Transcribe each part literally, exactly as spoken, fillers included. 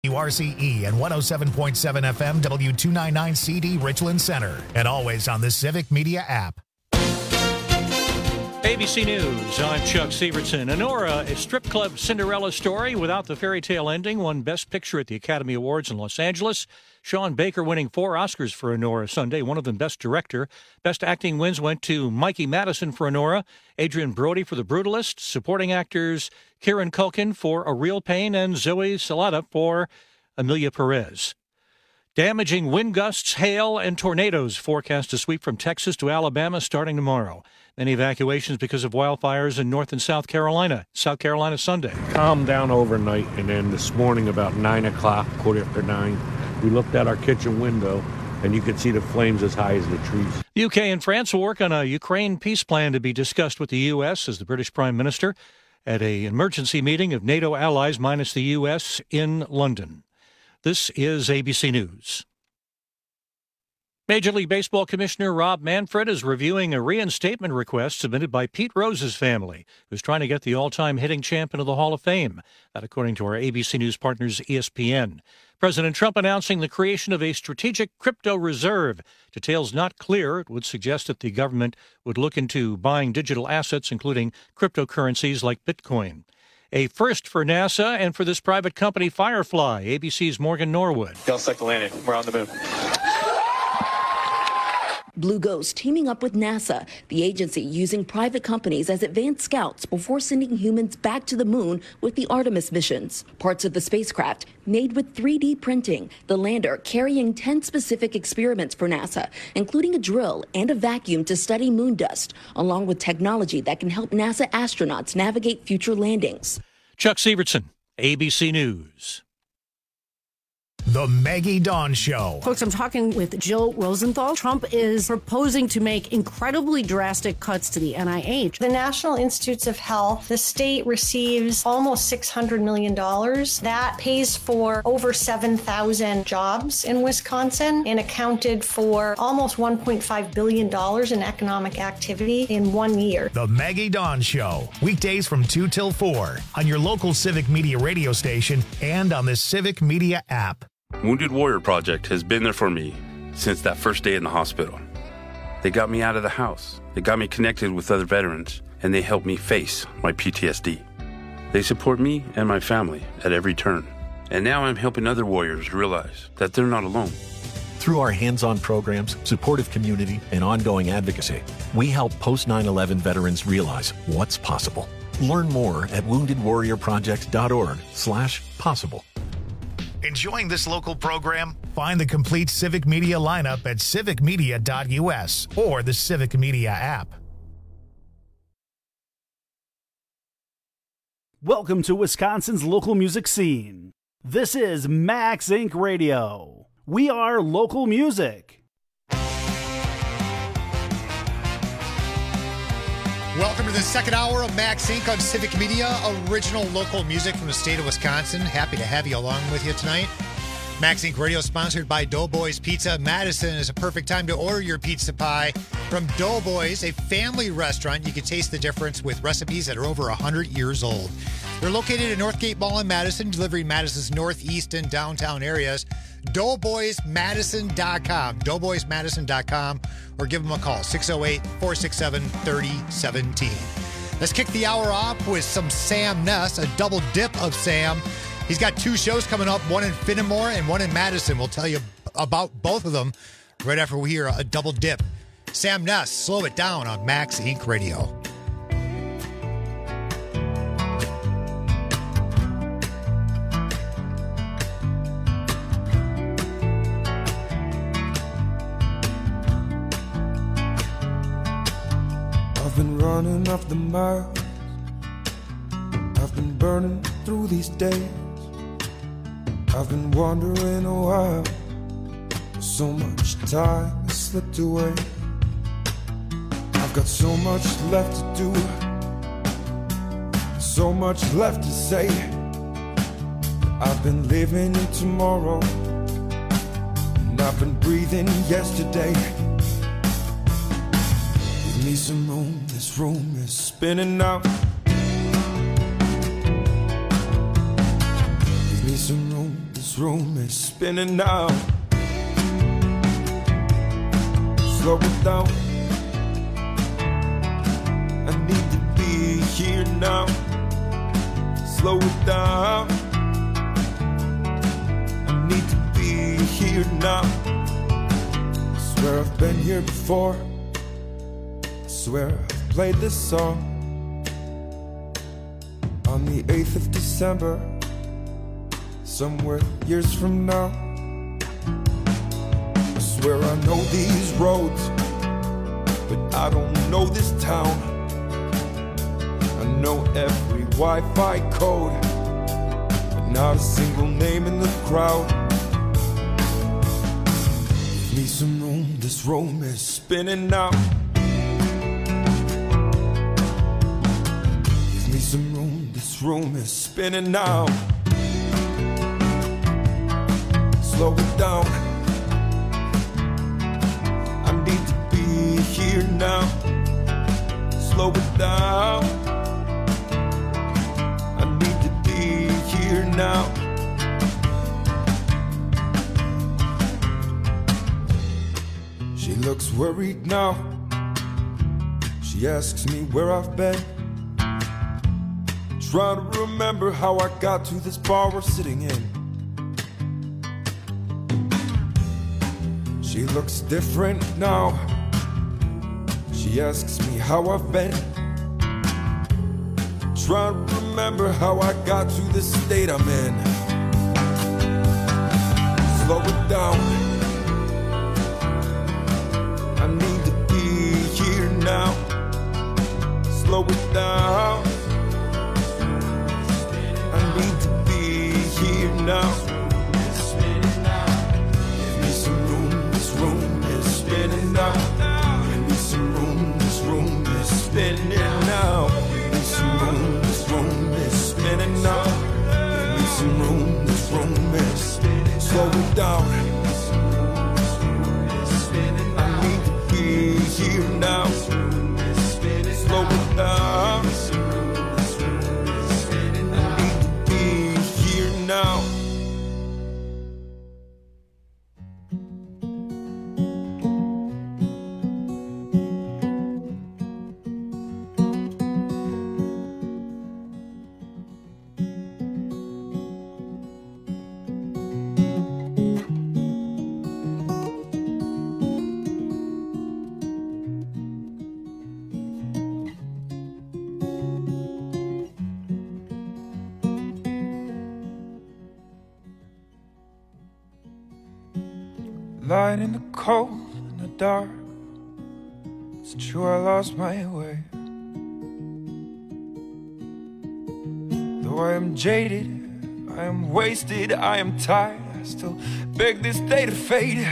W R C E and one oh seven point seven F M W two ninety-nine C D Richland Center, and always on the Civic Media app. A B C News, I'm Chuck Severson. Anora, a strip club Cinderella story without the fairy tale ending, won Best Picture at the Academy Awards in Los Angeles. Sean Baker winning four Oscars for Anora Sunday, one of them Best Director. Best Acting wins went to Mikey Madison for Anora, Adrian Brody for The Brutalist, supporting actors Kieran Culkin for A Real Pain, and Zoe Salata for Amelia Perez. Damaging wind gusts, hail, and tornadoes forecast to sweep from Texas to Alabama starting tomorrow. Many evacuations because of wildfires in North and South Carolina. South Carolina Sunday. Calmed down overnight, and then this morning about nine o'clock, quarter after nine, we looked out our kitchen window, and you could see the flames as high as the trees. The U K and France will work on a Ukraine peace plan to be discussed with the U S as the British Prime Minister at an emergency meeting of NATO allies minus the U S in London. This is A B C News. Major League Baseball Commissioner Rob Manfred is reviewing a reinstatement request submitted by Pete Rose's family, who's trying to get the all-time hitting champ into the Hall of Fame. That according to our A B C News partners E S P N. President Trump announcing the creation of a strategic crypto reserve. Details not clear. It would suggest that the government would look into buying digital assets, including cryptocurrencies like Bitcoin. A first for NASA and for this private company, Firefly. A B C's Morgan Norwood. Y'all set the landing. We're on the moon. Blue Ghost teaming up with NASA, the agency using private companies as advanced scouts before sending humans back to the moon with the Artemis missions. Parts of the spacecraft made with three D printing, the lander carrying ten specific experiments for NASA, including a drill and a vacuum to study moon dust, along with technology that can help NASA astronauts navigate future landings. Chuck Severson, A B C News. The Maggie Dawn Show. Folks, I'm talking with Jill Rosenthal. Trump is proposing to make incredibly drastic cuts to the N I H. The National Institutes of Health, the state receives almost six hundred million dollars. That pays for over seven thousand jobs in Wisconsin and accounted for almost one point five billion dollars in economic activity in one year. The Maggie Dawn Show. Weekdays from two till four on your local Civic Media radio station and on the Civic Media app. Wounded Warrior Project has been there for me since that first day in the hospital. They got me out of the house. They got me connected with other veterans, and they helped me face my P T S D. They support me and my family at every turn. And now I'm helping other warriors realize that they're not alone. Through our hands-on programs, supportive community, and ongoing advocacy, we help post nine eleven veterans realize what's possible. Learn more at woundedwarriorproject.org slash possible. Enjoying this local program? Find the complete Civic Media lineup at civic media dot U S or the Civic Media app. Welcome to Wisconsin's local music scene. This is Max Inc Radio. We are local music. Welcome to the second hour of Max Incorporated on Civic Media, original local music from the state of Wisconsin. Happy to have you along with you tonight. Max Incorporated Radio sponsored by Doughboys Pizza. Madison is a perfect time to order your pizza pie from Doughboys, a family restaurant. You can taste the difference with recipes that are over one hundred years old. They're located at Northgate Mall in Madison, delivering Madison's northeast and downtown areas. doughboys madison dot com, doughboys madison dot com, or give them a call, six oh eight, four six seven, three oh one seven. Let's kick the hour off with some Sam Ness, a double dip of Sam. He's got two shows coming up, one in Fenimore and one in Madison. We'll tell you about both of them right after we hear a double dip. Sam Ness, Slow It Down on Max Incorporated Radio. I've been running off the miles, I've been burning through these days, I've been wondering a while, so much time has slipped away. I've got so much left to do, so much left to say. I've been living in tomorrow, and I've been breathing yesterday. Give me some room, this room is spinning now. Give me some room, this this room is spinning now. Slow it down. I need to be here now. Slow it down. I need to be here now. I swear I've been here before. I swear I've played this song on the eighth of December, somewhere years from now. I swear I know these roads, but I don't know this town. I know every Wi-Fi code, but not a single name in the crowd. Give me some room, this room is spinning now. Give me some room, this room is spinning now. Slow it down. I need to be here now. Slow it down. I need to be here now. She looks worried now. She asks me where I've been. Trying to remember how I got to this bar we're sitting in. She looks different now. She asks me how I've been. Trying to remember how I got to this state I'm in. Slow it down. I need to be here now. Slow it down. I need to be here now. Give me some room, this room is spinning now. Give me some room, this room is spinning now. Give me some room, this room is spinning now. Give me some room, this room is spinning. Slow it down. I need to be here now. Slow it down. Now. Lying in the cold and the dark. It's true I lost my way. Though I am jaded, I am wasted, I am tired, I still beg this day to fade.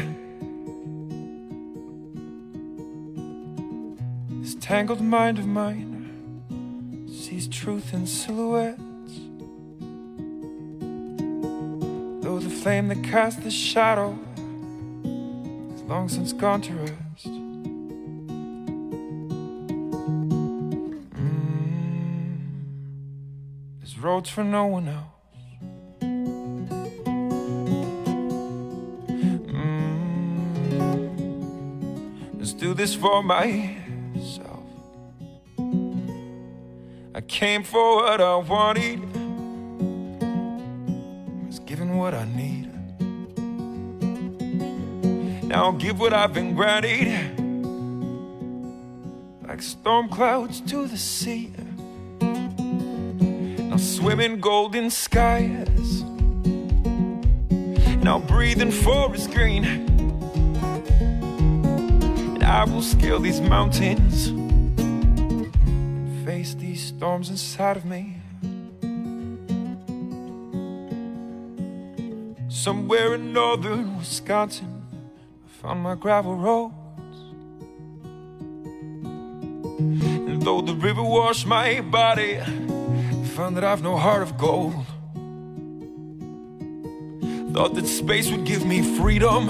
This tangled mind of mine sees truth in silhouettes. Though the flame that casts the shadow long since gone to rest. Mm, there's roads for no one else. Mm, let's do this for myself. I came for what I wanted, was given what I need. Now I'll give what I've been granted, like storm clouds to the sea. Now swim in golden skies. Now breathe in forest green. And I will scale these mountains and face these storms inside of me. Somewhere in northern Wisconsin, found my gravel roads. And though the river washed my body, I found that I've no heart of gold. Thought that space would give me freedom,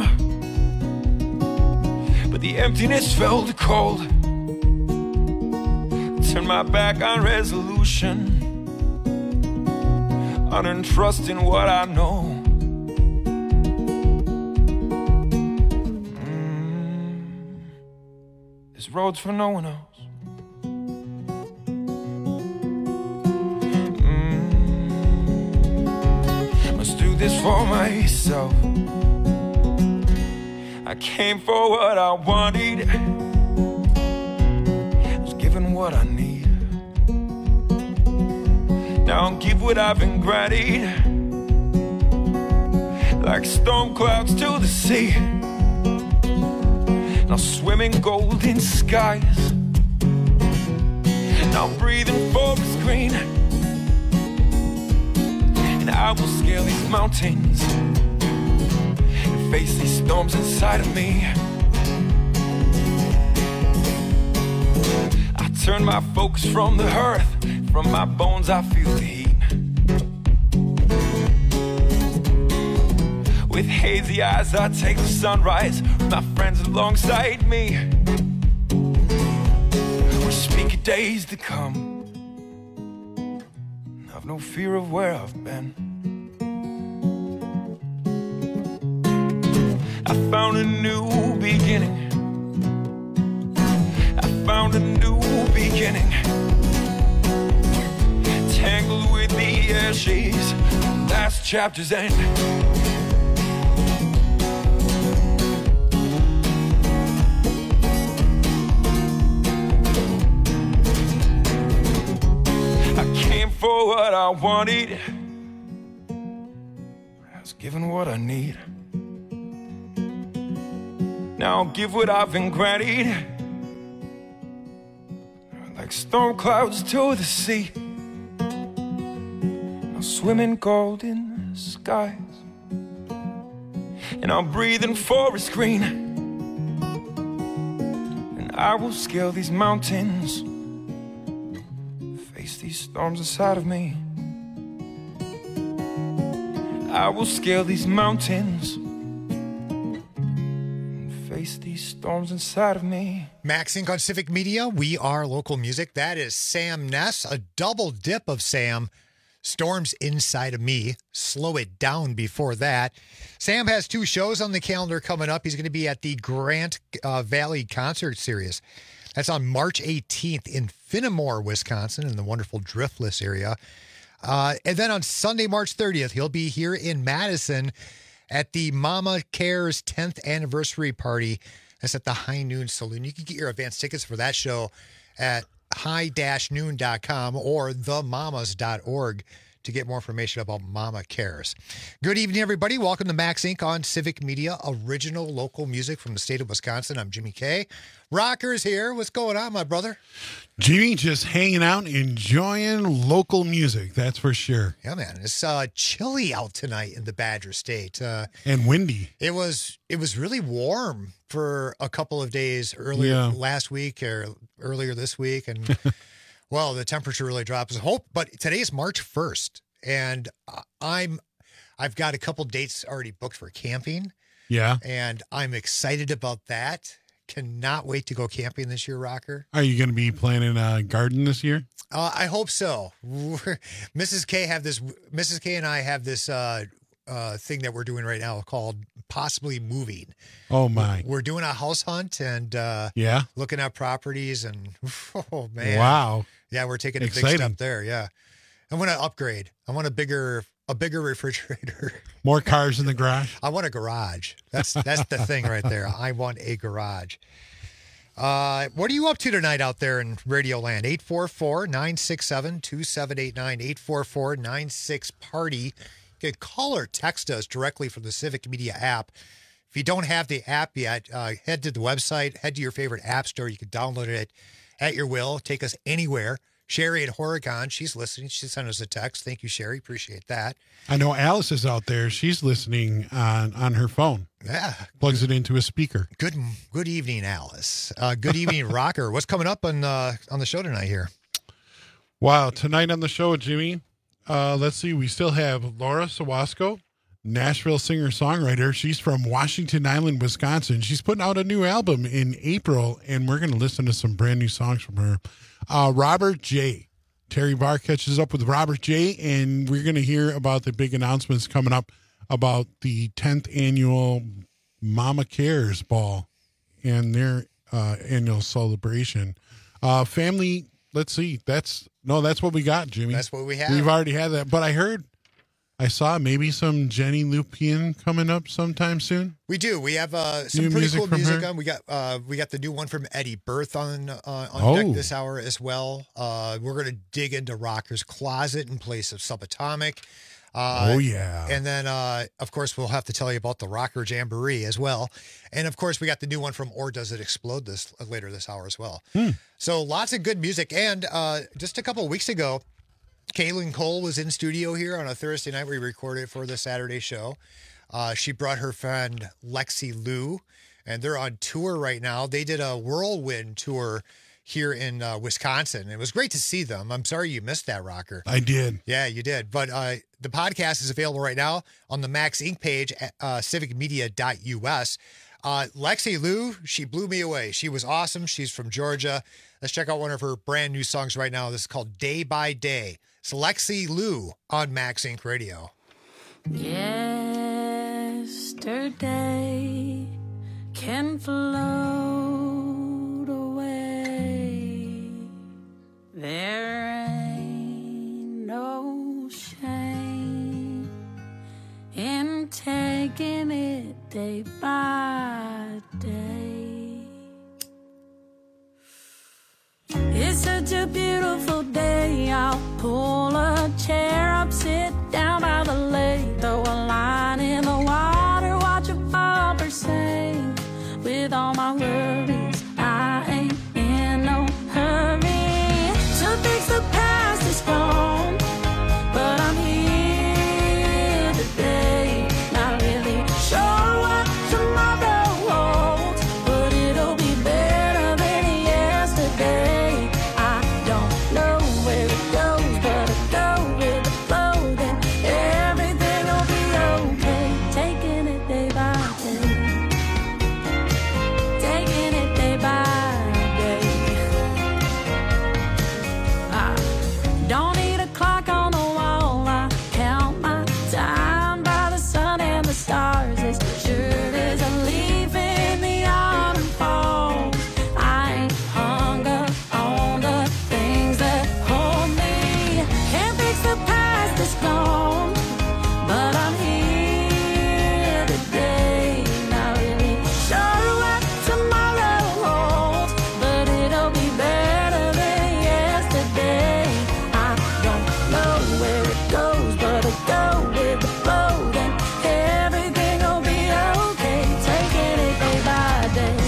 but the emptiness felt cold. Turned my back on resolution, unearned trust in what I know. these roads for no one else. Mm, must do this for myself. I came for what I wanted. I was given what I need. Now I'll give what I've been granted. Like storm clouds to the sea. Now swim in golden skies. Now breathing forest green. And I will scale these mountains and face these storms inside of me. I turn my focus from the earth. From my bones I feel the heat. With hazy eyes I take the sunrise. With my friends alongside me. We speak of days to come. I've no fear of where I've been. I found a new beginning. I found a new beginning. Tangled with the ashes, last chapter's end. I came for what I wanted. I was given what I need. Now I'll give what I've been granted. Like storm clouds to the sea. Swim in golden skies. And I'll breathe in forest green. And I will scale these mountains. Face these storms inside of me. I will scale these mountains. And face these storms inside of me. Max Inc on Civic Media. We are local music. That is Sam Ness. A double dip of Sam. Storms Inside of Me. Slow It Down before that. Sam has two shows on the calendar coming up. He's going to be at the Grant uh, Valley Concert Series. That's on March eighteenth in Finnemore, Wisconsin, in the wonderful Driftless area. Uh, and then on Sunday, March thirtieth, he'll be here in Madison at the Mama Cares tenth anniversary party. That's at the High Noon Saloon. You can get your advance tickets for that show at high dash noon dot com or the mamas dot org to get more information about Mama Cares. Good evening, everybody. Welcome to Max Inc on Civic Media, original local music from the state of Wisconsin. I'm Jimmy K. Rocker's here. What's going on, my brother? Jimmy, just hanging out, enjoying local music, that's for sure. Yeah, man. It's uh, chilly out tonight in the Badger State. Uh, and windy. It was it was really warm for a couple of days earlier yeah. last week or earlier this week. And, well, the temperature really dropped. Hope, but today is March first, and I'm, I've got a couple dates already booked for camping. Yeah. And I'm excited about that. Cannot wait to go camping this year, Rocker. Are you going to be planting a garden this year? Uh, I hope so. We're, Missus K have this. Missus K and I have this uh, uh, thing that we're doing right now called possibly moving. Oh my! We're doing a house hunt and uh, yeah, looking at properties and oh man, wow, yeah, we're taking a Exciting. big step there. Yeah, I want to upgrade. I want a bigger. A bigger refrigerator. More cars in the garage. I want a garage. That's that's the thing right there. I want a garage. Uh, what are you up to tonight out there in Radio Land? eight four four, nine six seven, two seven eight nine, eight four four, nine six party. You can call or text us directly from the Civic Media app. If you don't have the app yet, uh, head to the website, head to your favorite app store. You can download it at your will. Take us anywhere. Sherry at Oregon, she's listening. She sent us a text. Thank you, Sherry. Appreciate that. I know Alice is out there. She's listening on, on her phone. Yeah. Plugs it into a speaker. Good good evening, Alice. Uh, good evening, Rocker. What's coming up on, uh, on the show tonight here? Wow. Tonight on the show, Jimmy, uh, let's see. We still have Laura Sawasco, Nashville singer-songwriter. She's from Washington Island, Wisconsin. She's putting out a new album in April, and we're going to listen to some brand new songs from her. Uh, Robert J. Terry Barr catches up with Robert J., and we're going to hear about the big announcements coming up about the tenth annual Mama Cares Ball and their uh, annual celebration. Uh, family, let's see. That's no, that's what we got, Jimmy. That's what we have. We've already had that, but I heard, I saw maybe some Jenny Lupien coming up sometime soon. We do. We have uh, some New pretty music cool from music her? on. We got uh, we got the new one from Eddie Berth on uh, on Oh. deck this hour as well. Uh, we're going to dig into Rocker's Closet in place of Subatomic. Uh, Oh, yeah. And then, uh, of course, we'll have to tell you about the Rocker Jamboree as well. And, of course, we got the new one from Or Does It Explode this uh, later this hour as well. Hmm. So lots of good music. And uh, just a couple of weeks ago, Kaylin Cole was in studio here on a Thursday night. We recorded for the Saturday show. Uh, she brought her friend Lexi Lou, and they're on tour right now. They did a whirlwind tour here in uh, Wisconsin. It was great to see them. I'm sorry you missed that, Rocker. I did. Yeah, you did. But uh, the podcast is available right now on the Max Inc page at uh, civic media dot U S. Uh, Lexi Lou, she blew me away. She was awesome. She's from Georgia. Let's check out one of her brand new songs right now. This is called Day by Day. It's Lexi Lou on Max Inc Radio. Yesterday can float away. There ain't no shame in taking it day by day. It's such a beautiful day. I'll pull a chair up, sit down by the lake, throw a line in the water, watch a bobber sing. With all my worries, I ain't in no hurry to fix the past is gone, but I'm here today. Not really sure what tomorrow holds, but it'll be better than yesterday. I don't know where it goes, but I go with the flow. Then everything will be okay. Taking it day by day, taking it day by day. I don't need a clock on the wall. I count my time by the sun and the stars. As sure as a leaf in the autumn falls, I ain't hung up on the things that hold me. Can't fix the past that's gone, but I'm here today. Not really sure what tomorrow holds, but it'll be better than yesterday. I don't know where it goes, but I go with the flow. Then everything will be okay. Taking it day by day,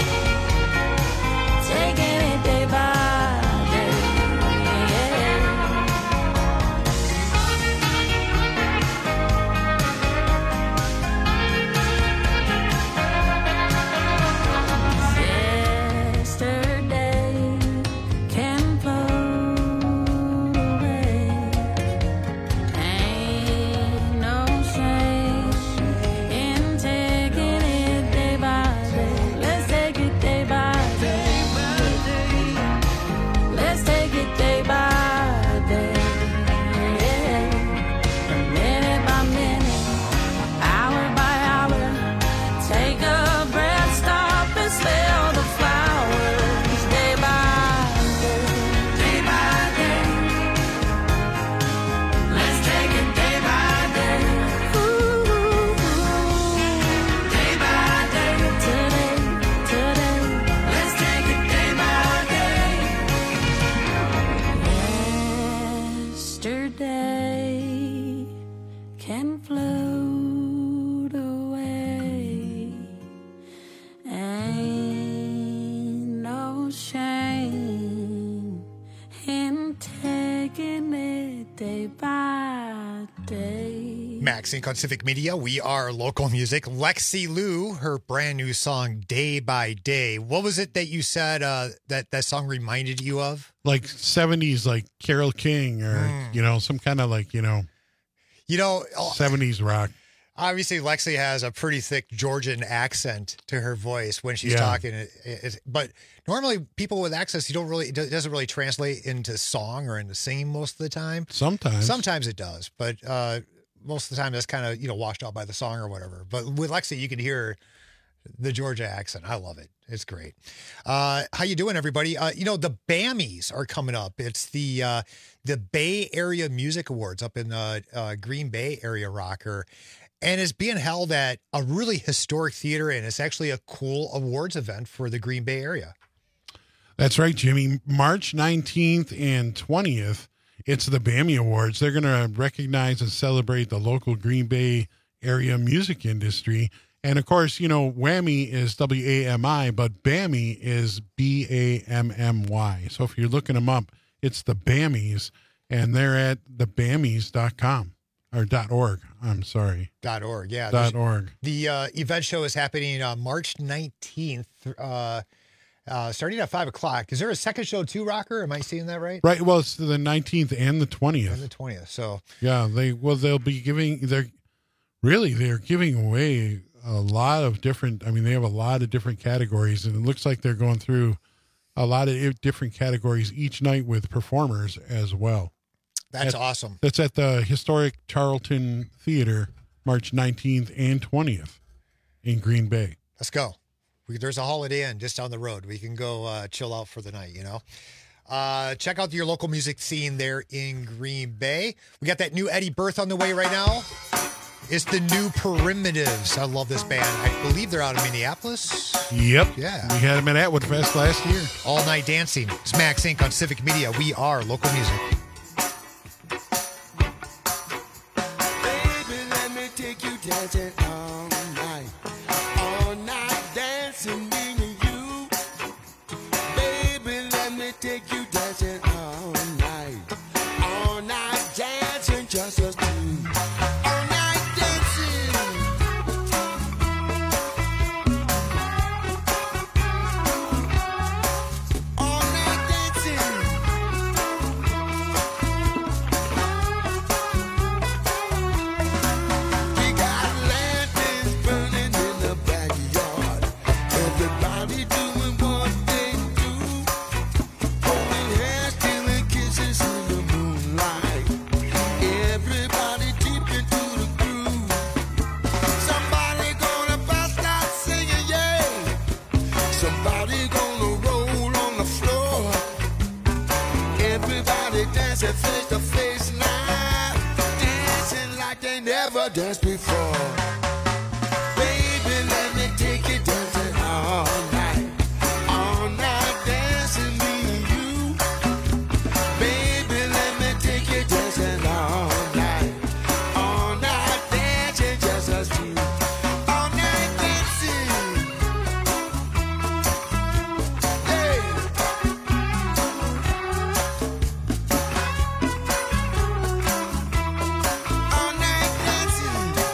taking it day by day. Yesterday can float away. Ain't no shame in taking it day by day. Let's take it day by day. Let's take it day by day. Minute by minute, hour by hour. Take a breath, stop and smell the flowers. Day by day, day by day. Let's take it day by day. Ooh, day by day. Today, today. Let's take it day by day. Yesterday can float away. Ain't no shame in taking it day by day. Max Inc on Civic Media. We are local music. Lexi Lou, her brand new song Day by Day. What was it that you said uh, that that song reminded you of? Like seventies, like Carole King or, Mm. you know, some kind of like, you know, You know, seventies rock. obviously Lexi has a pretty thick Georgian accent to her voice when she's Yeah. talking. It, it, but normally people with accents, you don't really, it doesn't really translate into song or into singing most of the time. Sometimes. Sometimes it does, but uh, most of the time that's kind of, you know, washed out by the song or whatever. But with Lexi, you can hear her The Georgia accent. I love it. It's great. Uh, how you doing, everybody? Uh, you know, the BAMMYs are coming up. It's the uh, the Bay Area Music Awards up in uh, uh, Green Bay area, Rocker. And it's being held at a really historic theater, and it's actually a cool awards event for the Green Bay area. That's right, Jimmy. March nineteenth and twentieth, it's the BAMMY Awards. They're going to recognize and celebrate the local Green Bay area music industry. And, of course, you know, Whammy is W A M I, but BAMMY is B A M M Y. So if you're looking them up, it's the BAMMYs, and they're at the bammies dot com. Or dot .org, I'm sorry. Dot .org, yeah. Dot .org. The uh, event show is happening uh, March nineteenth, uh, uh, starting at five o'clock. Is there a second show too, Rocker? Am I seeing that right? Right, well, it's the nineteenth and the twentieth. And the twentieth, so. Yeah, they well, they'll be giving, they're, really, they're giving away a lot of different, I mean, they have a lot of different categories, and it looks like they're going through a lot of different categories each night with performers as well. That's at, awesome. That's at the historic Charlton Theater, March nineteenth and twentieth in Green Bay. Let's go. We, there's a Holiday Inn just down the road. We can go uh, chill out for the night, you know. Uh, check out your local music scene there in Green Bay. We got that new Eddie Berth on the way right now. It's the new Primitives. I love this band. I believe they're out of Minneapolis. Yep. Yeah. We had them at Atwood Fest last year. All Night Dancing. It's Max Incorporated on Civic Media. We are local music. Baby, let me take you dancing all night. All night dancing, me and you. Baby, let me take you dancing all night. All night dancing, just us two. Face to face now, dancing like they never danced before. Baby, let me take you dancing all night, all night dancing me and you. Baby, let me take you dancing all night, all night dancing just us two. All night dancing, hey. All night dancing.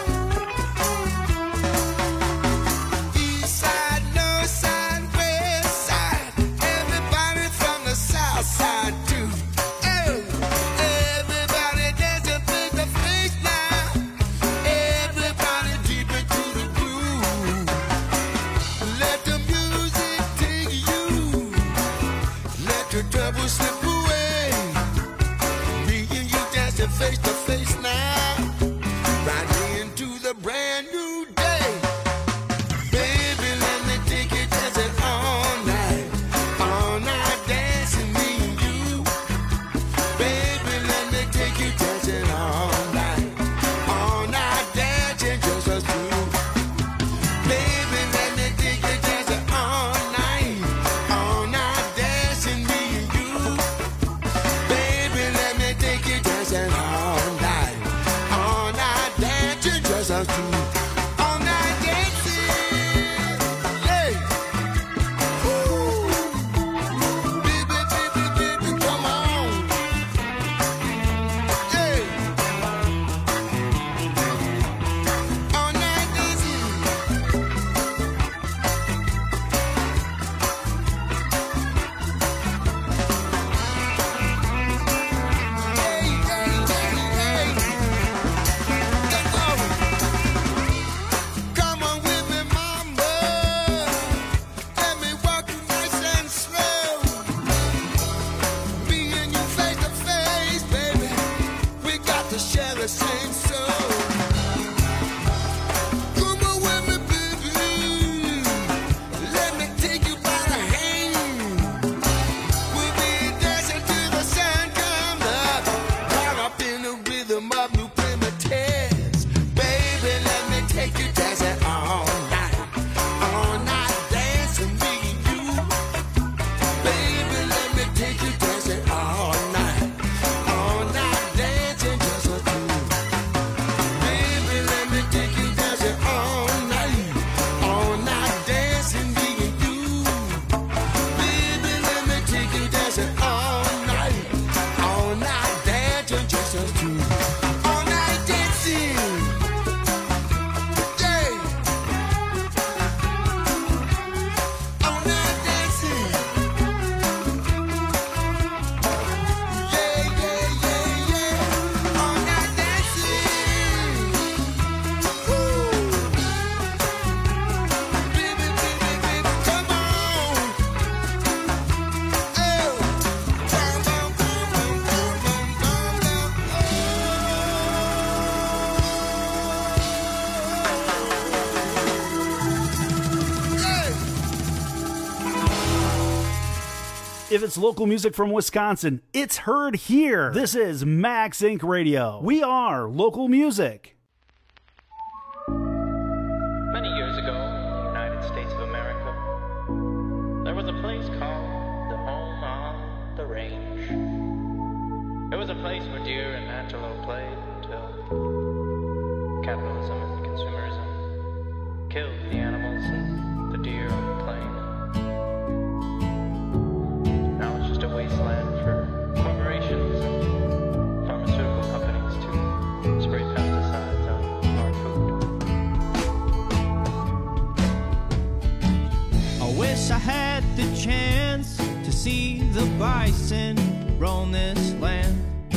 If it's local music from Wisconsin, it's heard here. This is Max Inc Radio. We are local music. Many years ago, in the United States of America, there was a place called the Home on the Range. It was a place where deer and antelope played until capitalism and consumerism killed the animals and the deer on the plain. Now it's just a wasteland for corporations and pharmaceutical companies to spray pesticides on our food. I wish I had the chance to see the bison roam this land.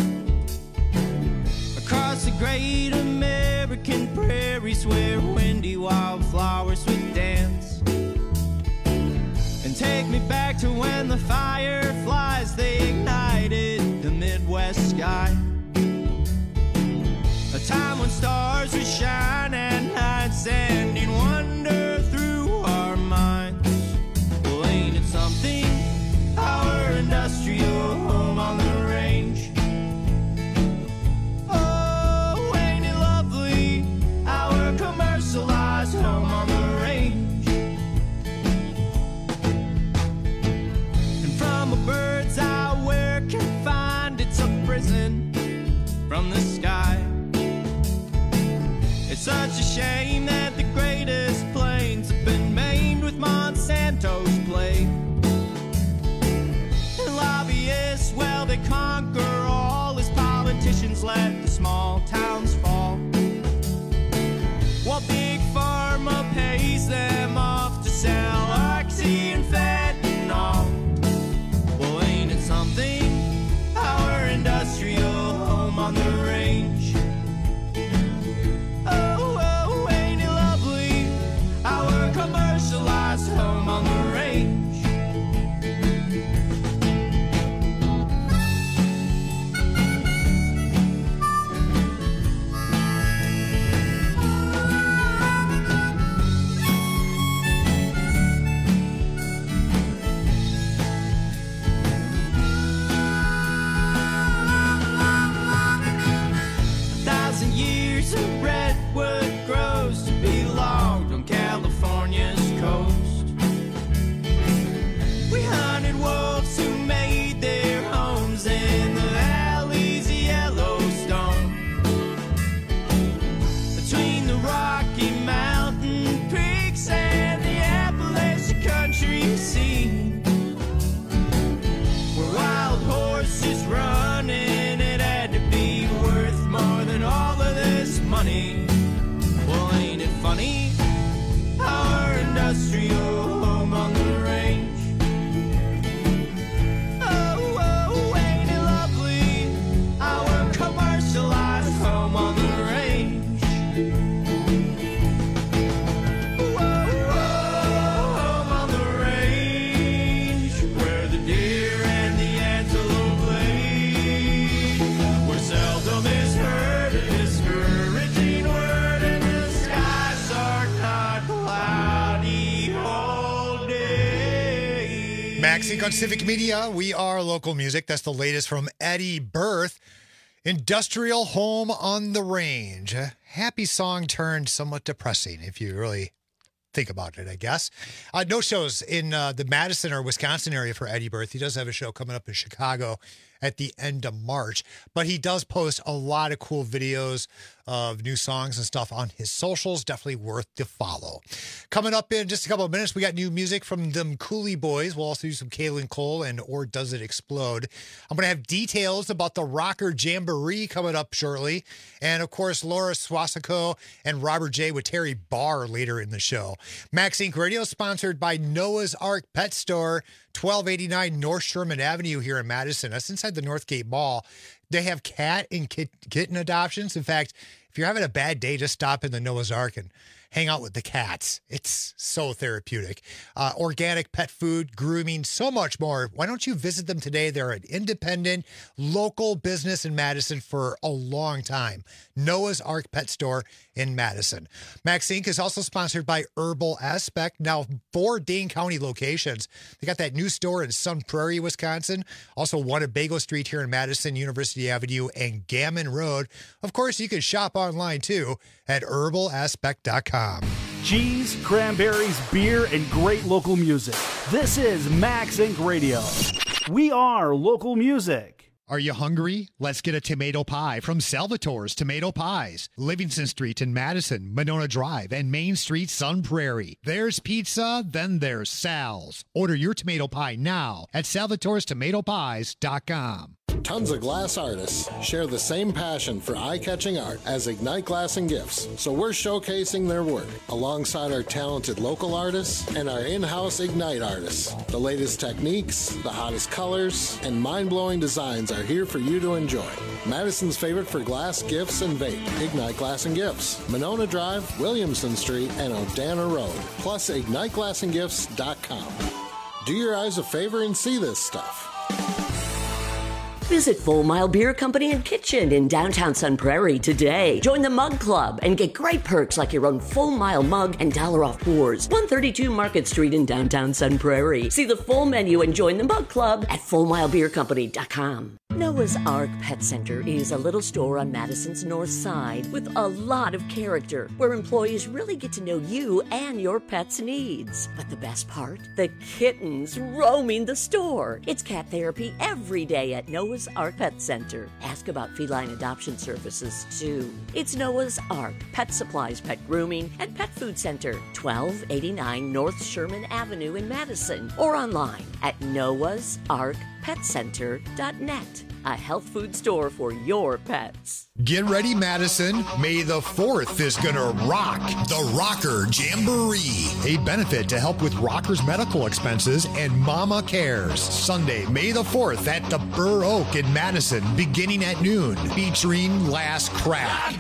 Across the great American prairies where windy wildflowers would dance. And take me back to when the fireflies, they ignited the Midwest sky. A time when stars would shine at night, sending wonder through our minds. Well, ain't it something, our industrial home on the range? Oh, ain't it lovely, our commercialized home on the range? And from a bird's eye where confined, it's a prison from the sky. It's such a shame that the greatest plains have been maimed with Monsanto's plague. And lobbyists, well, they conquer all as politicians let the small towns fall. While Big Pharma pays them off to sell oxy and fentanyl. Well, ain't it something, our industrial home on the range? Oh, oh, ain't it lovely, our commercialized home on the range? A thousand years of redwood grows to be logged on California's coast. We hunted wolves who made their homes in the valleys of Yellowstone. Between the Rocky Mountain peaks and the Appalachian country scene, where wild horses running, it had to be worth more than all of this money. Well, ain't it funny, our industrial home on the range? Oh, oh, ain't it lovely, our commercialized home on the range? Whoa, whoa, home on the range, where the deer and the antelope play, where seldom is heard a discouraging word, and the skies are not cloudy all day. Max Inc on Civic Media. We are local music. That's the latest from Eddie Berth. Industrial Home on the Range. A happy song turned somewhat depressing, if you really think about it, I guess. Uh, no shows in uh, the Madison or Wisconsin area for Eddie Berth. He does have a show coming up in Chicago at the end of March, but he does post a lot of cool videos of new songs and stuff on his socials. Definitely worth to follow. Coming up in just a couple of minutes, we got new music from them Cooley Boys. We'll also do some Kaylin Cole and Or Does It Explode. I'm going to have details about the Rocker Jamboree coming up shortly. And of course, Laura Swasako and Robert J with Terry Barr later in the show. Max Inc Radio sponsored by Noah's Ark Pet Store, twelve eighty-nine North Sherman Avenue here in Madison. That's inside the Northgate Mall. They have cat and kit, kitten adoptions. In fact, if you're having a bad day, just stop in the Noah's Ark and hang out with the cats. It's so therapeutic. Uh, organic pet food, grooming, so much more. Why don't you visit them today? They're an independent, local business in Madison for a long time. Noah's Ark Pet Store in Madison. Max Incorporated is also sponsored by Herbal Aspect. Now, four Dane County locations. They got that new store in Sun Prairie, Wisconsin. Also one at Bagel Street here in Madison, University Avenue, and Gammon Road. Of course, you can shop online, too, at herbal aspect dot com. Cheese, cranberries, beer, and great local music. This is Max Incorporated Radio. We are local music. Are you hungry? Let's get a tomato pie from Salvatore's Tomato Pies. Livingston Street in Madison, Monona Drive, and Main Street, Sun Prairie. There's pizza, then there's Sal's. Order your tomato pie now at salvatores tomato pies dot com. Tons of glass artists share the same passion for eye-catching art as Ignite Glass and Gifts, so we're showcasing their work alongside our talented local artists and our in-house Ignite artists. The latest techniques, the hottest colors, and mind-blowing designs are here for you to enjoy. Madison's favorite for glass, gifts, and vape, Ignite Glass and Gifts, Monona Drive, Williamson Street, and Odana Road, plus ignite glass and gifts dot com. Do your eyes a favor and see this stuff. Visit Full Mile Beer Company and Kitchen in downtown Sun Prairie today. Join the Mug Club and get great perks like your own Full Mile mug and dollar off pours. one thirty-two Market Street in downtown Sun Prairie. See the full menu and join the Mug Club at full mile beer company dot com. Noah's Ark Pet Center is a little store on Madison's north side with a lot of character, where employees really get to know you and your pet's needs. But the best part? The kittens roaming the store. It's cat therapy every day at Noah's Ark Pet Center. Ask about feline adoption services, too. It's Noah's Ark Pet Supplies, Pet Grooming, and Pet Food Center, twelve eighty-nine North Sherman Avenue in Madison, or online at noahs ark pet center dot net. A health food store for your pets. Get ready, Madison. May the fourth is going to rock the Rocker Jamboree, a benefit to help with Rockers' medical expenses and Mama Cares. Sunday, May the fourth at the Burr Oak in Madison, beginning at noon, featuring Last Crack,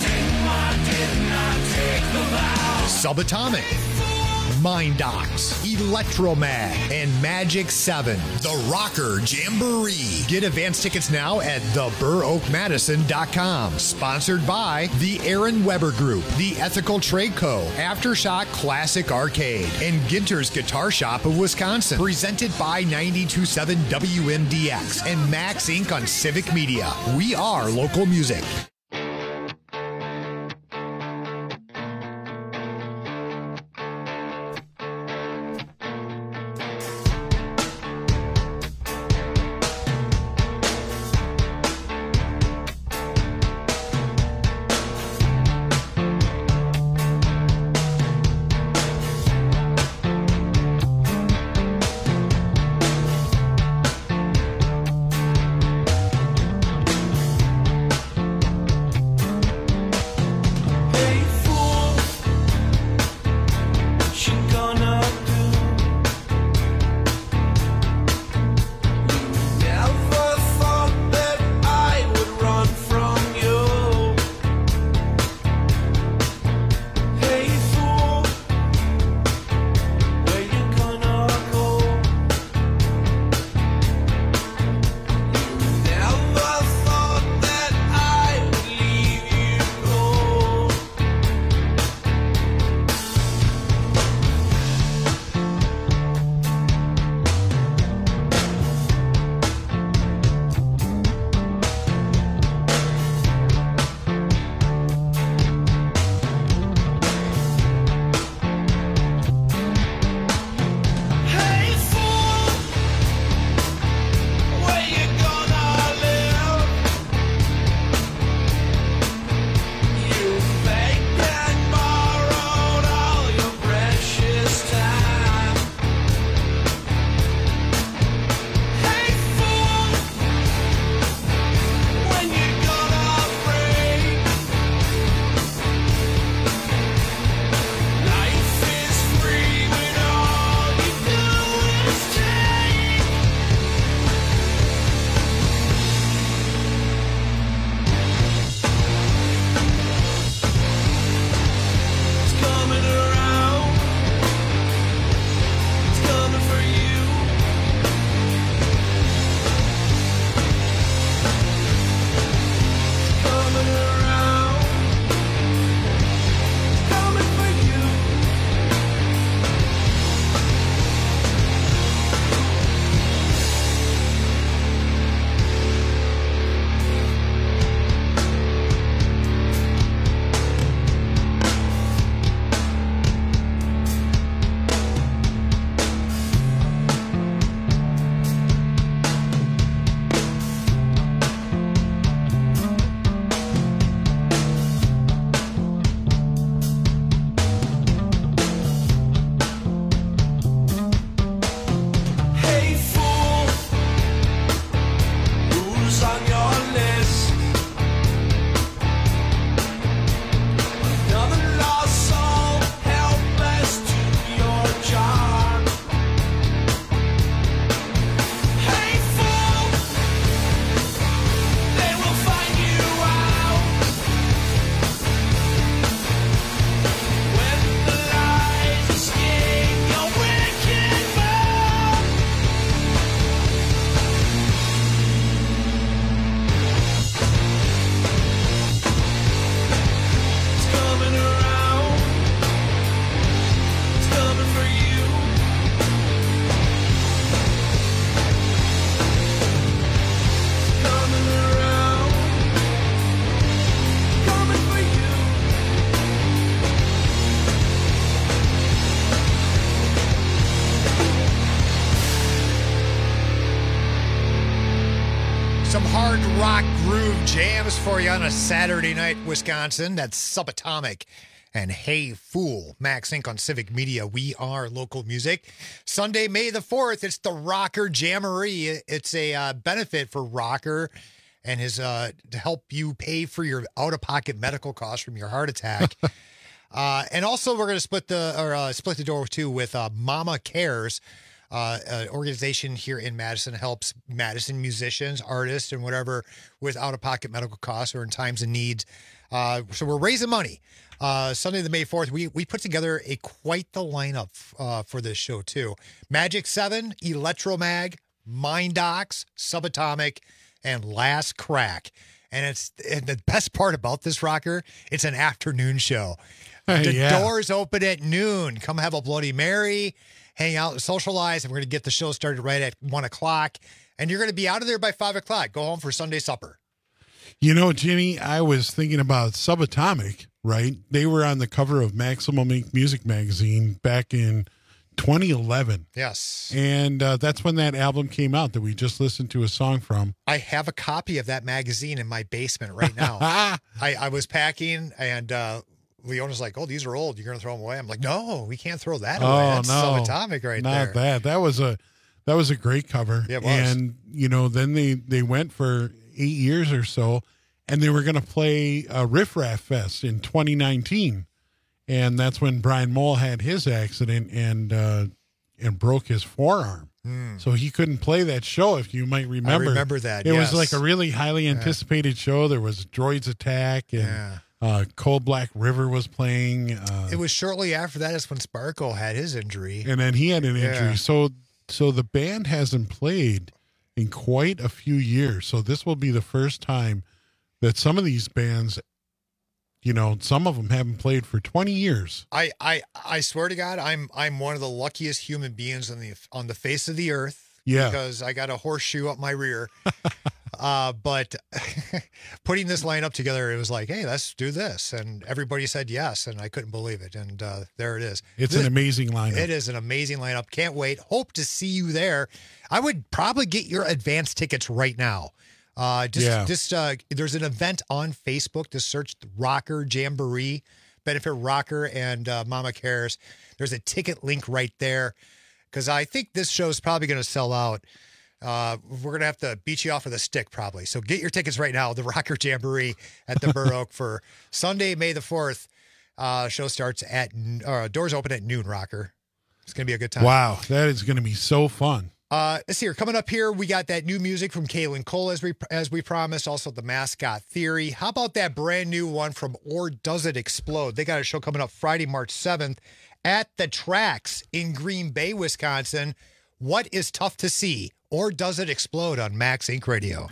Subatomic, Mind Docs, Electromag, and Magic seven. The Rocker Jamboree. Get advance tickets now at the burr oak madison dot com. Sponsored by the Aaron Weber Group, the Ethical Trade Co., Aftershock Classic Arcade, and Ginter's Guitar Shop of Wisconsin. Presented by ninety-two point seven W M D X and Max Incorporated on Civic Media. We are local music. Jams for you on a Saturday night, Wisconsin. That's Subatomic and Hey Fool. Max Inc on Civic Media. We are local music. Sunday, May the fourth, it's the Rocker Jamboree. It's a uh, benefit for Rocker and his uh, to help you pay for your out-of-pocket medical costs from your heart attack. uh, and also, we're going to split the or uh, split the door too with uh, Mama Cares. Uh, an organization here in Madison helps Madison musicians, artists, and whatever with out-of-pocket medical costs or in times of need. Uh, so we're raising money. Uh, Sunday, the May fourth, we we put together a quite the lineup uh, for this show too. Magic Seven, Electromag, Mind Docs, Subatomic, and Last Crack. And it's and the best part about this, Rocker, it's an afternoon show. The yeah. doors open at noon. Come have a Bloody Mary. Hang out and socialize, and we're going to get the show started right at one o'clock. And you're going to be out of there by five o'clock. Go home for Sunday supper. You know, Jimmy, I was thinking about Subatomic, right? They were on the cover of Maximum Ink Music Magazine back in twenty eleven. Yes. And uh, that's when that album came out that we just listened to a song from. I have a copy of that magazine in my basement right now. I, I was packing, and uh, Leona's like, oh, these are old. You're going to throw them away? I'm like, no, we can't throw that away. Oh, That's no. Subatomic right Not there. Not that. That was a that was a great cover. Yeah, it was. And, you know, then they, they went for eight years or so, and they were going to play a Riff Raff Fest in twenty nineteen. And that's when Brian Moll had his accident and uh, and broke his forearm. Mm. So he couldn't play that show, if you might remember. I remember that, It yes. was like a really highly anticipated yeah. show. There was Droids Attack, and Yeah. uh, Cold Black River was playing. Uh, It was shortly after that is when Sparko had his injury. and then he had an injury. Yeah. So so the band hasn't played in quite a few years. So this will be the first time that some of these bands, you know, some of them haven't played for twenty years. I, I, I swear to God, I'm I'm one of the luckiest human beings on the on the face of the earth. Yeah. Because I got a horseshoe up my rear. uh, but putting this lineup together, it was like, hey, let's do this, and everybody said yes, and I couldn't believe it. And uh, there it is. It's This- an amazing lineup. It is an amazing lineup. Can't wait. Hope to see you there. I would probably get your advance tickets right now. Uh, just, Yeah. just uh, there's an event on Facebook. Just search Rocker Jamboree, benefit Rocker and uh, Mama Cares. There's a ticket link right there because I think this show is probably going to sell out. Uh, we're going to have to beat you off with a stick probably. So get your tickets right now. The Rocker Jamboree at the Burr Oak for Sunday, May the fourth. Uh, show starts at uh, doors open at noon. Rocker. It's going to be a good time. Wow, that is going to be so fun. Uh, let's see here. Coming up here, we got that new music from Kaylin Cole, as we as we promised. Also, the Mascot Theory. How about that brand new one from Or Does It Explode? They got a show coming up Friday, March seventh at the Tracks in Green Bay, Wisconsin. What is tough to see? Or Does It Explode on Max Inc Radio?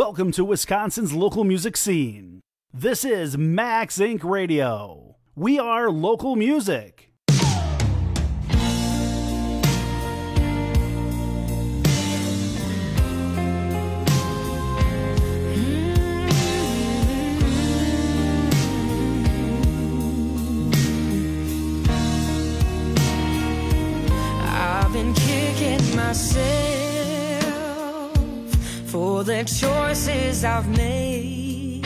Welcome to Wisconsin's local music scene. This is Max Incorporated. Radio. We are local music. I've been kicking myself for the choices I've made.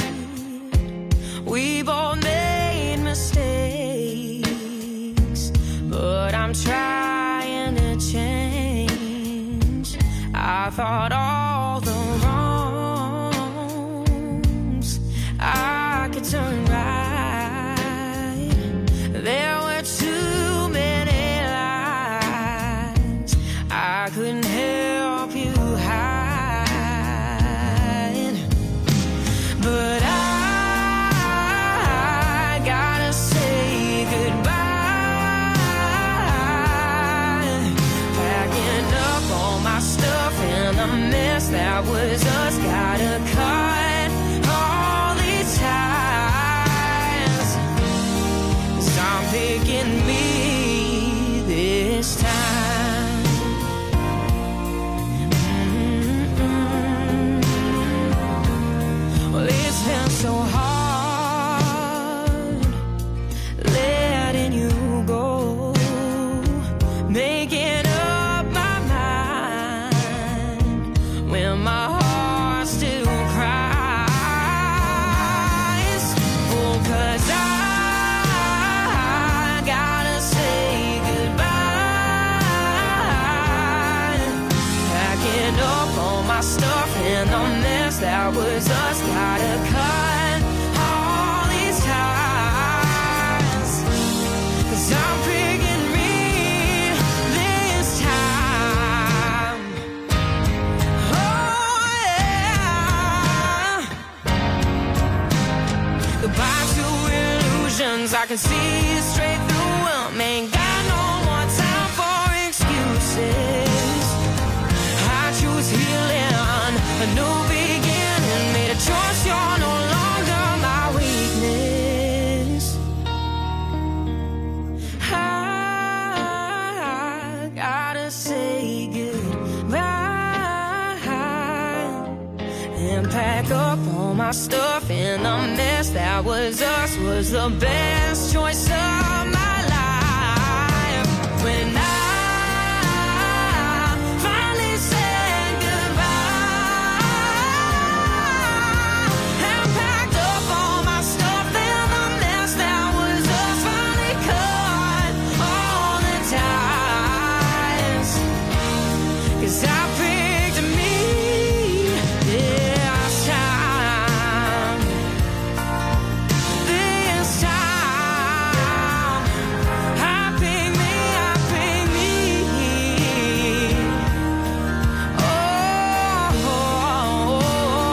We've all made mistakes, but I'm trying to change. I thought all the wrongs I could turn right. There were too many lies I couldn't help you hide, but I that was us, gotta cut all these ties, 'cause I'm picking me this time. Mm-mm. Well, it's been so hard letting you go, making up my mind when my heart still cries. Oh, 'cause I gotta say goodbye, packing up all my stuff in the mess that was us, gotta cut all these ties, 'cause I'm picking me this time. Goodbye to illusions, I can see straight through them. Ain't got no more time for excuses. I choose healing, a new beginning. Made a choice, you're no longer my weakness. I gotta say goodbye and pack up all my stuff in the mess that was us, was the best choice of my life. When I finally said goodbye and packed up all my stuff in the mess that was us, finally cut all the ties, 'cause I picked me this time. This time I pick me, I pick me. Oh, oh,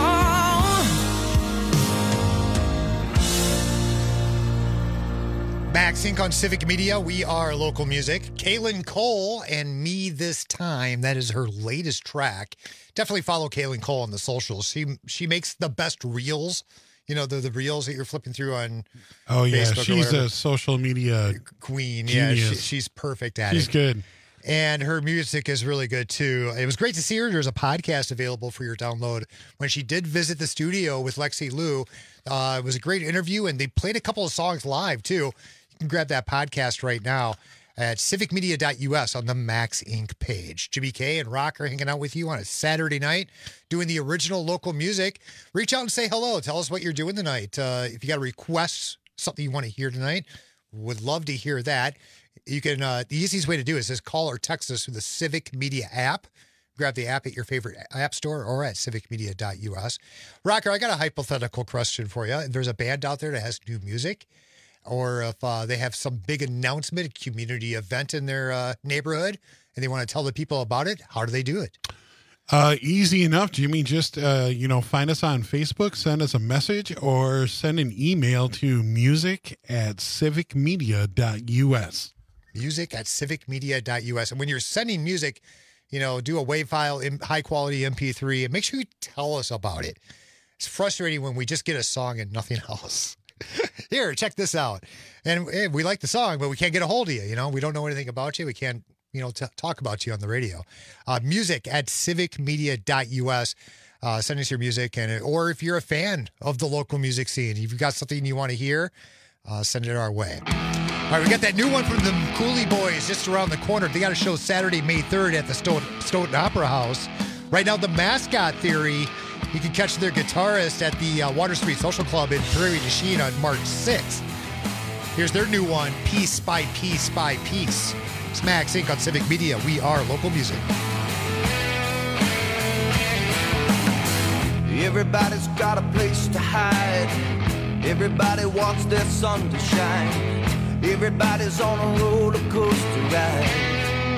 oh. Max Inc on Civic Media. We are local music. Kaylin Cole and Me This Time. That is her latest track. Definitely follow Kaylin Cole on the socials. She she makes the best reels. You know, the, the reels that you're flipping through on Oh, yeah. Facebook or She's whatever. a social media queen. Yeah, she, genius. she's perfect at She's it. good. And her music is really good too. It was great to see her. There's a podcast available for your download. When she did visit the studio with Lexi Lou, uh, it was a great interview, and they played a couple of songs live too. You can grab that podcast right now at civic media dot U S on the Max Incorporated page. Jimmy K and Rock are hanging out with you on a Saturday night doing the original local music. Reach out and say hello. Tell us what you're doing tonight. Uh, if you got a request, something you want to hear tonight, would love to hear that. You can, uh, the easiest way to do is just call or text us through the Civic Media app. Grab the app at your favorite app store or at civic media dot U S. Rocker, I got a hypothetical question for you. If there's a band out there that has new music, or if uh, they have some big announcement, a community event in their uh, neighborhood, and they want to tell the people about it, how do they do it? Uh, easy enough, Jimmy. Just, uh, you know, find us on Facebook, send us a message, or send an email to music at civic media dot U S. Music at civic media dot U S. And when you're sending music, you know, do a WAV file, in high quality M P three, and make sure you tell us about it. It's frustrating when we just get a song and nothing else. Here, check this out. And hey, we like the song, but we can't get a hold of you. You know, we don't know anything about you. We can't, you know, t- talk about you on the radio. Uh, music at civic media dot U S. Uh, send us your music, and or if you're a fan of the local music scene, if you've got something you want to hear, uh, send it our way. All right, we got that new one from the Cooley Boys just around the corner. They got a show Saturday, May third at the Stoughton, Stoughton Opera House. Right now, the Mascot Theory. You can catch their guitarist at the uh, Water Street Social Club in Prairie du Chien on March sixth. Here's their new one, Piece by Piece by Piece. It's Max Incorporated on Civic Media. We are local music. Everybody's got a place to hide. Everybody wants their sun to shine. Everybody's on a roller coaster ride.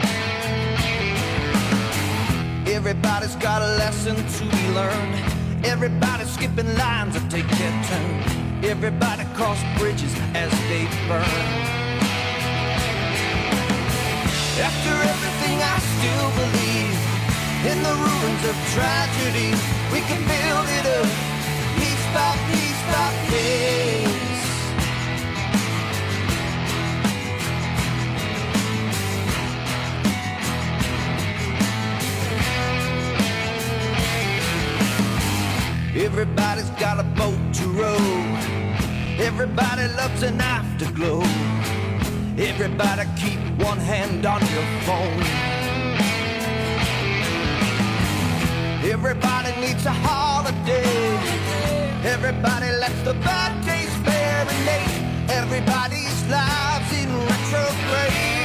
Everybody's got a lesson to be learned. Everybody's skipping lines that take their turn. Everybody cross bridges as they burn. After everything, I still believe in the ruins of tragedy. We can build it up, piece by piece by piece. Everybody's got a boat to row. Everybody loves an afterglow. Everybody keep one hand on your phone. Everybody needs a holiday. Everybody lets the bad days marinate. Everybody's lives in retrograde.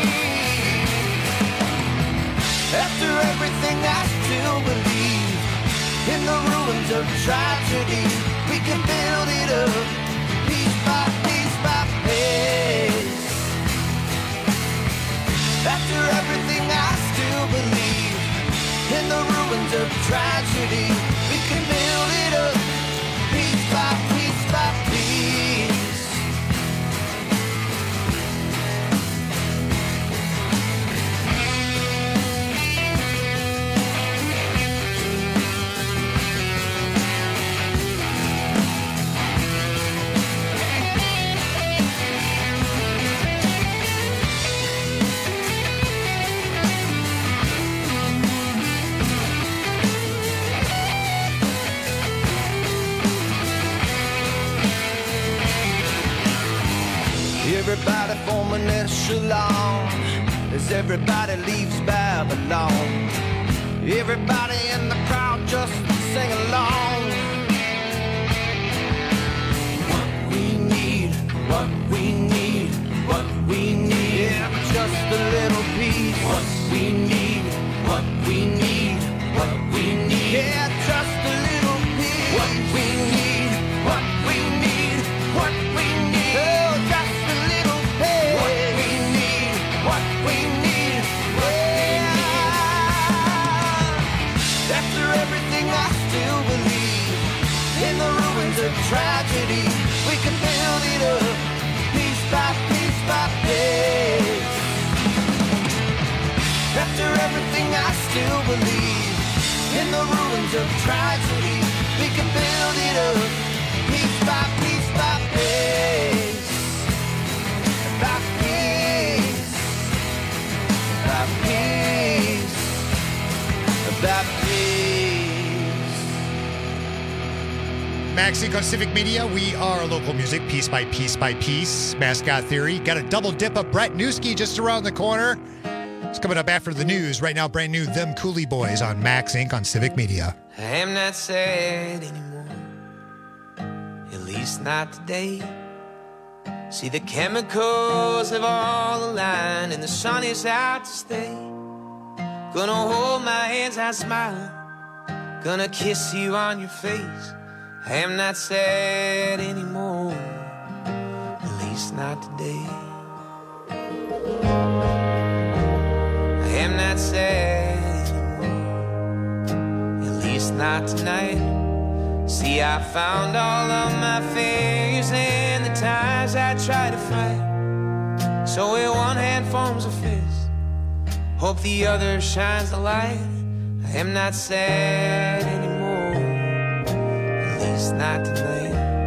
After everything, I still believe in the ruins of tragedy. We can build it up, piece by piece by piece. After everything, I still believe in the ruins of tragedy. We can build it up, piece by piece by piece. Everybody form an echelon as everybody leaves Babylon. Everybody in the crowd just sing along. What we need, what we need, what we need. Yeah, just a little piece. What we need, what we need, what we need. Yeah, just a little piece. What we need, what we need, what we need. Oh, just a little piece. What we need, what we need, yeah. After everything, I still believe in the ruins of tragedy. We can build it up, piece by piece by piece. After everything, I still believe in the ruins of tragedy. We can build it up, piece by piece by piece. By piece, by piece, by piece. Max Inc on Civic Media. We are local music, piece by piece by piece. Mascot Theory. Got a double dip of Brett Newski just around the corner. It's coming up after the news. Right now, brand new, Them Cooley Boys on Max Inc on Civic Media. I am not sad anymore, at least not today. See, the chemicals have all aligned and the sun is out to stay. Gonna hold my hands, I smile, gonna kiss you on your face. I am not sad anymore, at least not today. I am not sad anymore, at least not tonight. See, I found all of my failures and the times I tried to fight. So where one hand forms a fist, hope the other shines the light. I am not sad anymore, at least not tonight.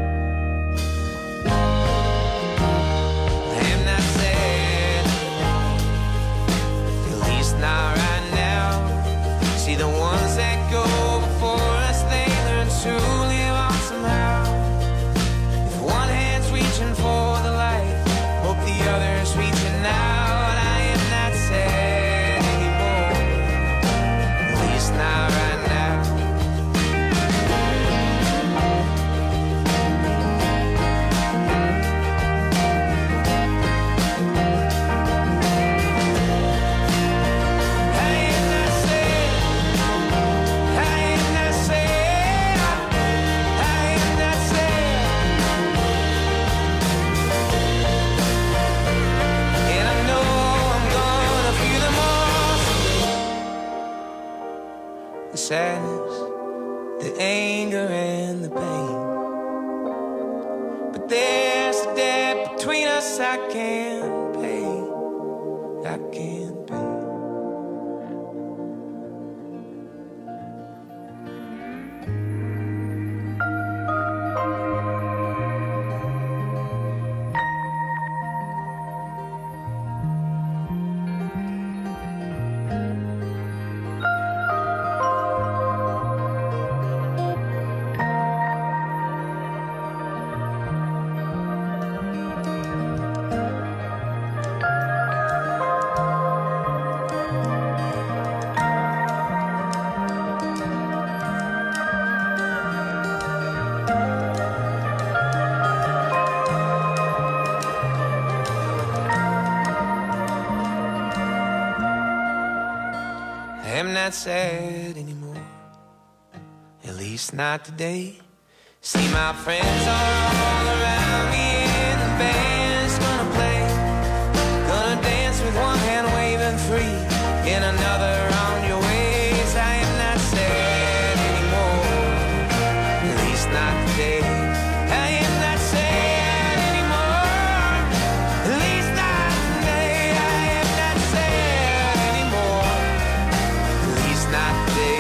I am not sad anymore, at least not right now. See the ones that go before us, they learn to live on somehow. If one hand's reaching for the light, hope the other's reaching out. I am not sad anymore, at least not right now. I am not sad, I am not sad, I am not sad. And I know I'm gonna feel them all someday. The sadness, the anger and the pain. But there's a debt between us I can't pay. I can't pay. I am not sad anymore, at least not today. See, my friends are all around me and the band's gonna play. Gonna dance with one hand waving free and another on your ways. I am not sad anymore, at least not today. I am not sad anymore, at least not today. I am not sad anymore, at least not today.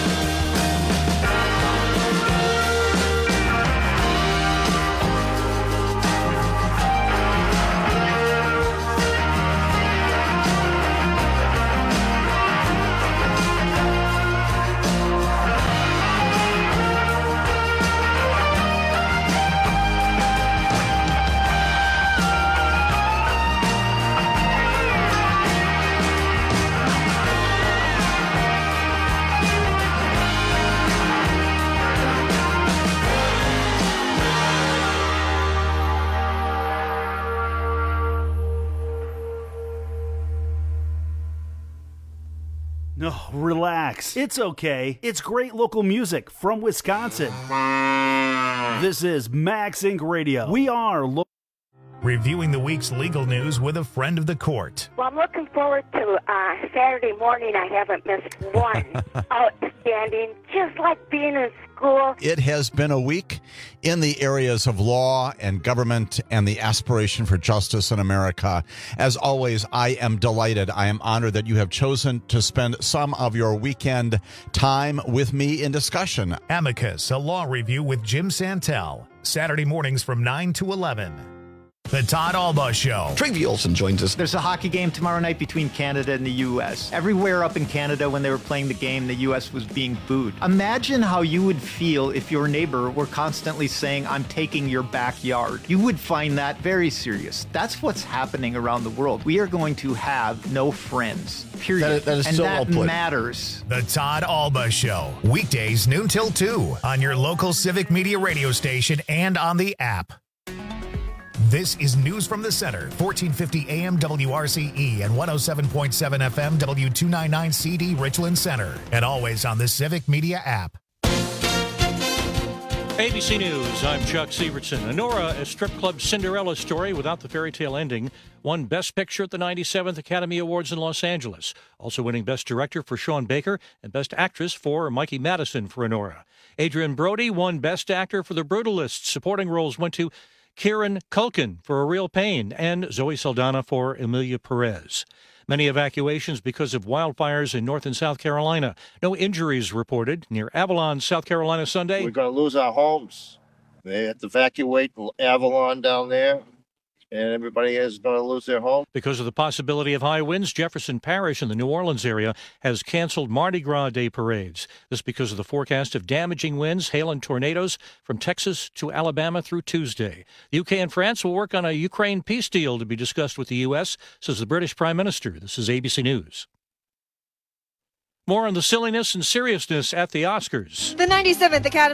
No, relax. It's okay. It's great local music from Wisconsin. This is Max Inc Radio. We are lo- Reviewing the week's legal news with a friend of the court. Well, I'm looking forward to uh, Saturday morning. I haven't missed one. Outstanding. Just like being in school. It has been a week in the areas of law and government and the aspiration for justice in America. As always, I am delighted. I am honored that you have chosen to spend some of your weekend time with me in discussion. Amicus, a law review with Jim Santel. Saturday mornings from nine to eleven. The Todd Alba Show. Trygve Olsen joins us. There's a hockey game tomorrow night between Canada and the U S. Everywhere up in Canada when they were playing the game, the U S was being booed. Imagine how you would feel if your neighbor were constantly saying, I'm taking your backyard. You would find that very serious. That's what's happening around the world. We are going to have no friends, period. That is, that is and so that well put. matters. The Todd Alba Show. Weekdays noon till two on your local Civic Media radio station and on the app. This is News from the Center, fourteen fifty A M W R C E and one oh seven point seven F M W two ninety-nine C D Richland Center. And always on the Civic Media app. A B C News, I'm Chuck Severson. Honora, a strip club Cinderella story without the fairy tale ending, won Best Picture at the ninety-seventh Academy Awards in Los Angeles. Also winning Best Director for Sean Baker and Best Actress for Mikey Madison for Honora. Adrian Brody won Best Actor for The Brutalists. Supporting roles went to Kieran Culkin for A Real Pain and Zoe Saldana for Emilia Perez. Many evacuations because of wildfires in North and South Carolina. No injuries reported near Avalon, South Carolina Sunday. We're going to lose our homes. They have to evacuate Avalon down there, and everybody is going to lose their home. Because of the possibility of high winds, Jefferson Parish in the New Orleans area has canceled Mardi Gras Day parades. This because of the forecast of damaging winds, hail, and tornadoes from Texas to Alabama through Tuesday. The U K and France will work on a Ukraine peace deal to be discussed with the U S, says the British Prime Minister. This is A B C News. More on the silliness and seriousness at the Oscars. The ninety-seventh Academy